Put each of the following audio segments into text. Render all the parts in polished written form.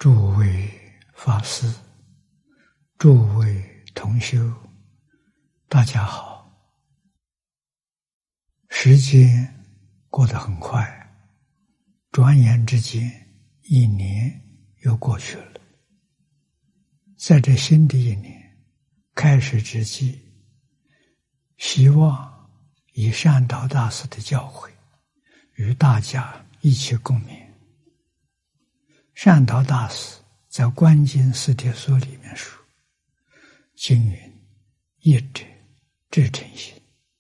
诸位法师，诸位同修，大家好。时间过得很快，转眼之间1年又过去了。在这新的一年开始之际，希望以善导大师的教诲与大家一起共勉。善导大师在《观经四帖书》里面说：“经云，义者至诚心，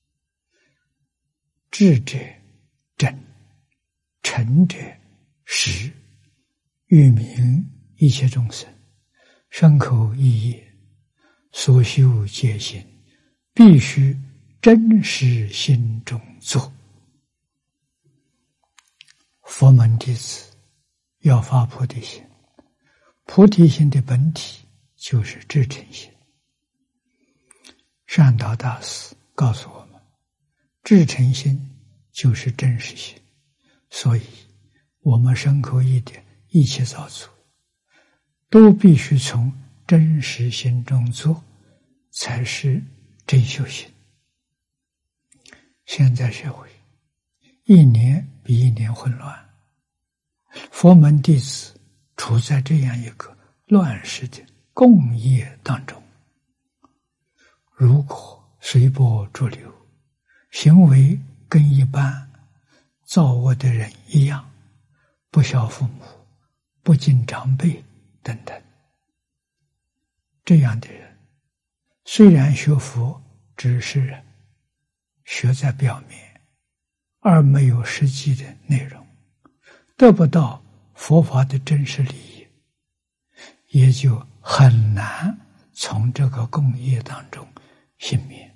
智者真，诚者实，欲明一切众生，身口意业所修戒行，必须真实心中做。”佛门弟子要发菩提心，菩提心的本体就是至诚心。善导大师告诉我们，至诚心就是真实心，所以我们身口意的一切造作都必须从真实心中做，才是真修行。现在社会一年比一年混乱，佛门弟子处在这样一个乱世的共业当中，如果随波逐流，行为跟一般造恶的人一样，不孝父母，不敬长辈等等，这样的人虽然学佛只是学在表面，而没有实际的内容，得不到佛法的真实利益，也就很难从这个共业当中幸免。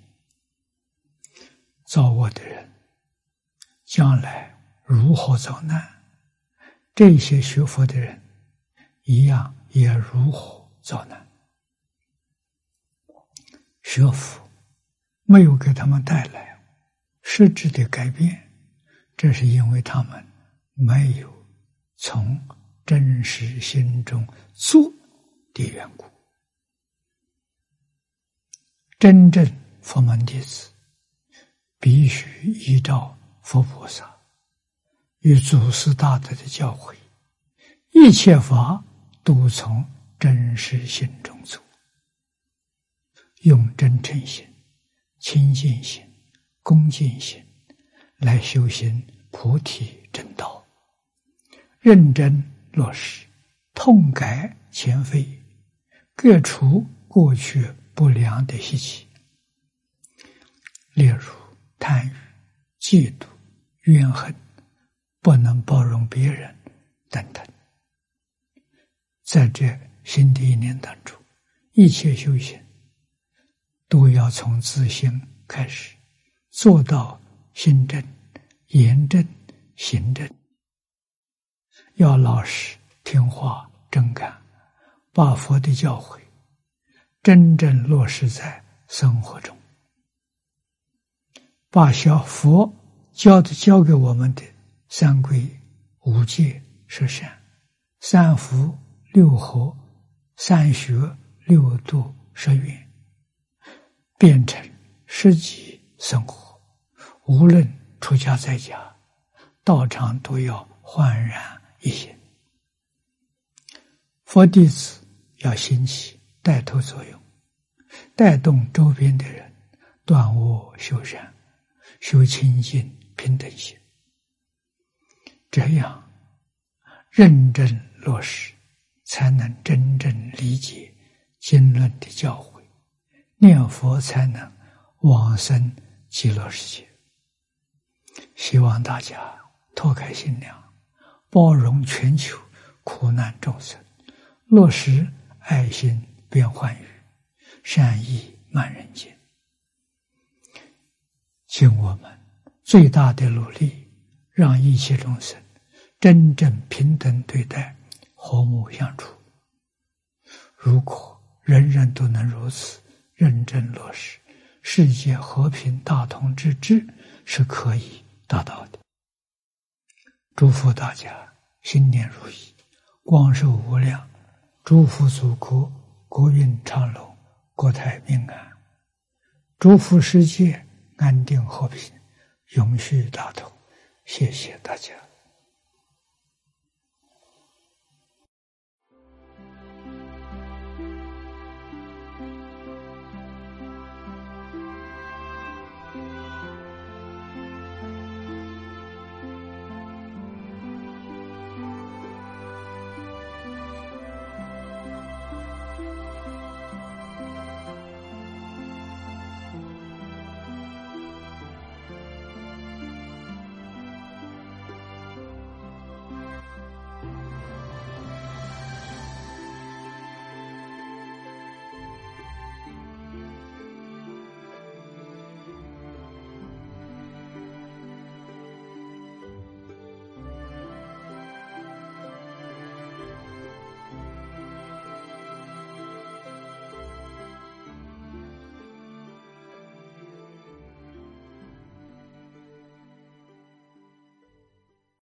造恶的人将来如何遭难，这些学佛的人一样也如何遭难。学佛没有给他们带来实质的改变，这是因为他们没有从真实心中做的缘故。真正佛门弟子必须依照佛菩萨与祖师大德的教诲，一切法都从真实心中做，用真诚心、清净心、恭敬心来修行菩提正道，认真落实，痛改前非，革除过去不良的习气，例如贪欲、嫉妒、怨恨，不能包容别人等等。在这新的一年当中，一切修行都要从自心开始，做到心正、言正、行正，要老实听话真干，把佛的教诲真正落实在生活中，把佛教给我们的三规、五戒、十善、三福、六和、三学、六度、十愿变成实际生活，无论出家在家，道场都要焕然一新。佛弟子要兴起带头作用，带动周边的人断恶修善，修清净平等心，这样认真落实，才能真正理解经论的教诲，念佛才能往生极乐世界。希望大家拓开心量，包容全球苦难众生，落实爱心变幻语，善意满人间，尽我们最大的努力，让一切众生真正平等对待，和睦相处。如果人人都能如此认真落实，世界和平大同之治是可以达到的。祝福大家新年如意，光寿无量， 祝福祖国国运昌隆，国泰民安，祝福世界安定和平，永续大同。谢谢大家。